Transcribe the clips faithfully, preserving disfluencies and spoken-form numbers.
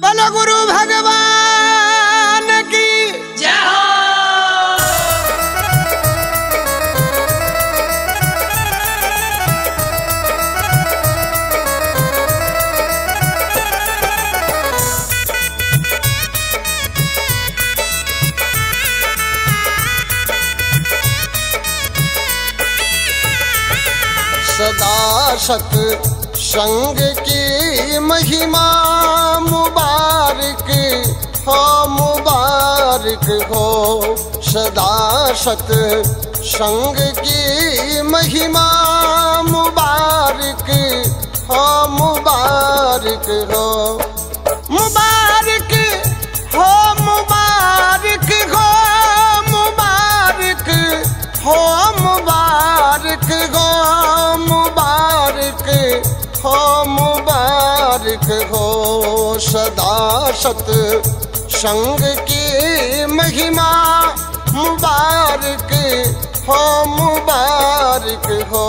बोलो गुरु भगवान की जय हो। सदा सत संग की महिमा मुबारक हो मुबारक हो। सदा सत संग की महिमा मुबारक हो मुबारक हो। मुबारक हो मुबारक हो मुबारक हो मुबारक हो मुबारक हो मुबारक हो। सदा सत संग की महिमा मुबारक हो मुबारक हो।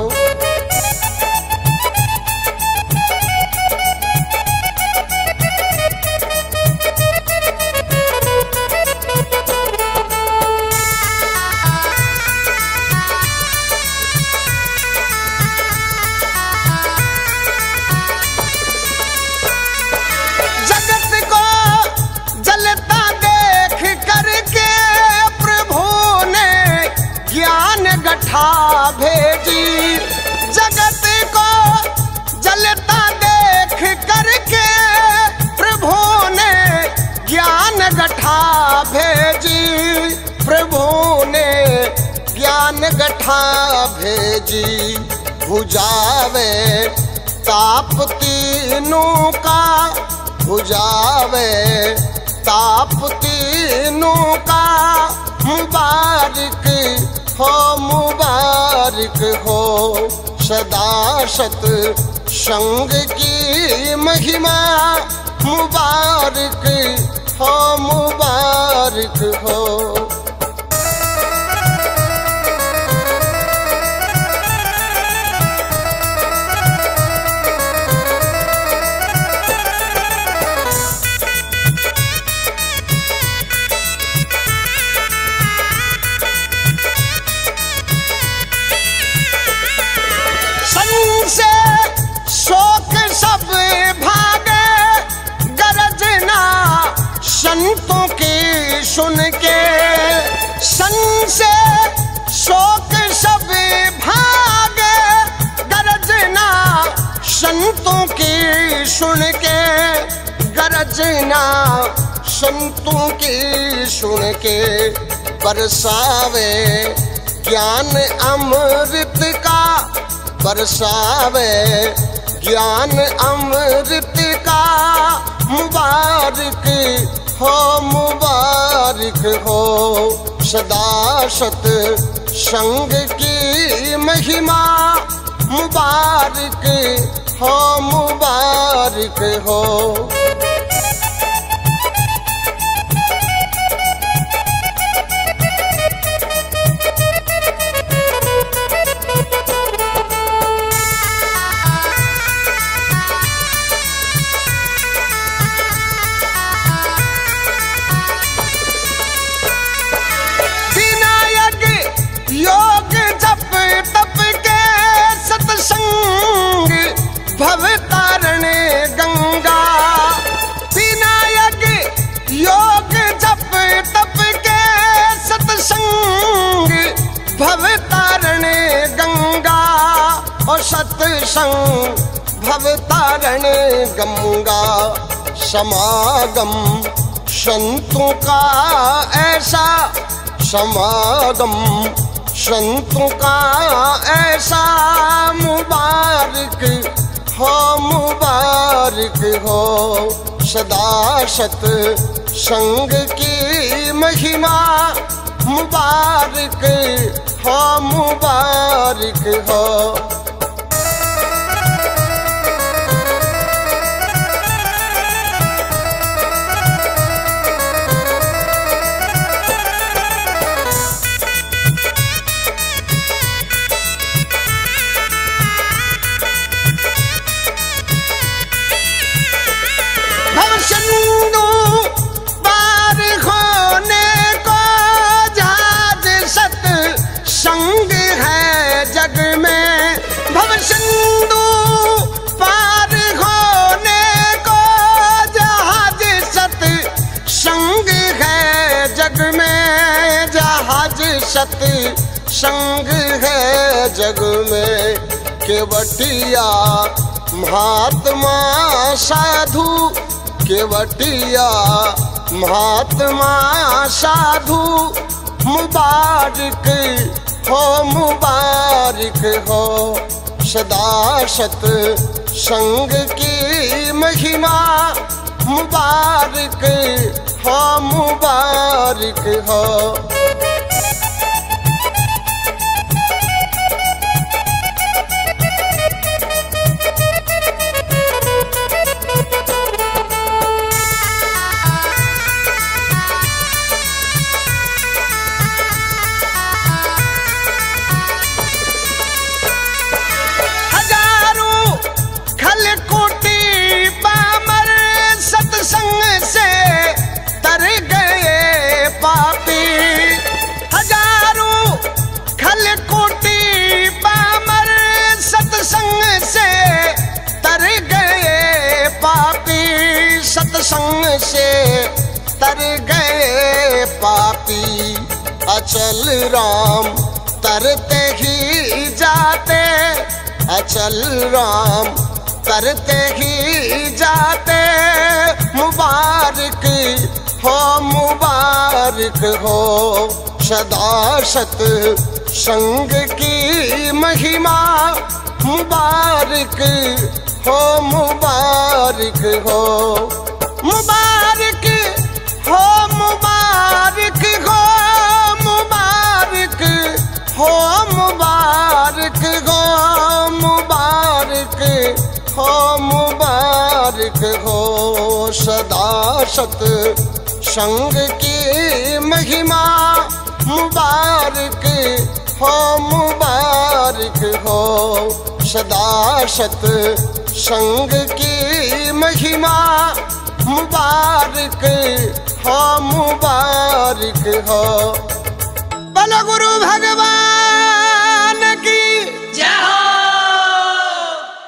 गठा भेजी जगत को जलता देख करके प्रभु ने ज्ञान गठा भेजी। प्रभु ने ज्ञान गठा भेजी बुझावे ताप तीनों का बुझावे ताप तीनों का। मुबारक हो मुबारक हो। सदा सत संग की महिमा मुबारक हो मुबारक हो। से शोक सब भागे गरजना संतों की सुन के। सन से शोक सब भागे गरजना संतों की सुन के। गरजना संतों की सुन के बरसावे ज्ञान अमृत का। बरसावे ज्ञान अमृत का। मुबारक हो मुबारक हो। सदा सत संग की महिमा मुबारक हो मुबारक हो। योग जप तप के सत्संग भव तारण गंगा। विनायक योग जप तप के सत्संग भव तारण गंगा। और सत्संग भव तारण गंगा। समागम संतों का ऐसा समागम संतों का ऐसा। मुबारक हो मुबारक हो। सदा सत संग की महिमा मुबारक हो मुबारक हो। भव सत्संग है जग में। केवटिया महात्मा साधु, केवटिया महात्मा साधु, मुबारक हो मुबारक हो। सदा सत्संग की महिमा, मुबारक हो मुबारक हो। सत्संग से तर गए पापी, हजारों खल कोटि पामर सत्संग से तर गए पापी, सत्संग से तर गए पापी। अचल राम तरते ही जाते, अचल राम तरते ही जाते। मुबारक हो मुबारक हो। सदा सत्संग की महिमा, मुबारक हो मुबारक हो। मुबारक हो मुबारक हो, मुबारक हो मुबारक हो, मुबारक हो मुबारक हो। सदा सत्संग की महिमा, मुबारक हो मुबारक हो। सदा सत्संग की महिमा, मुबारक हो मुबारक हो। बोलो गुरु भगवान